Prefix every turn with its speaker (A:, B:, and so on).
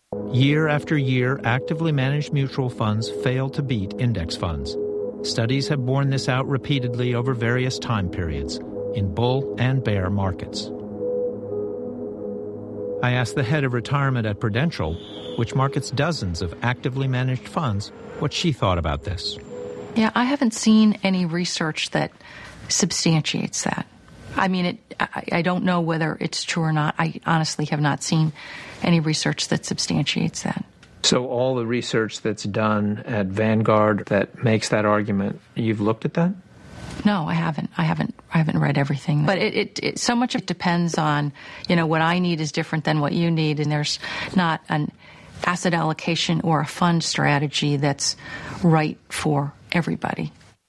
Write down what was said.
A: Year after year, actively managed mutual funds fail to beat index funds. Studies have borne this out repeatedly over various time periods, in bull and bear markets. I asked the head of retirement at Prudential, which markets dozens of actively managed funds, what she thought about this.
B: Yeah, I haven't seen any research that substantiates that. I mean, I don't know whether it's true or not. I honestly have not seen any research that substantiates that.
A: So all the research that's done at Vanguard that makes that argument, you've looked at that?
B: No, I haven't. I haven't read everything. But it so much of it depends on, what I need is different than what you need, and there's not an asset allocation or a fund strategy that's right for everybody.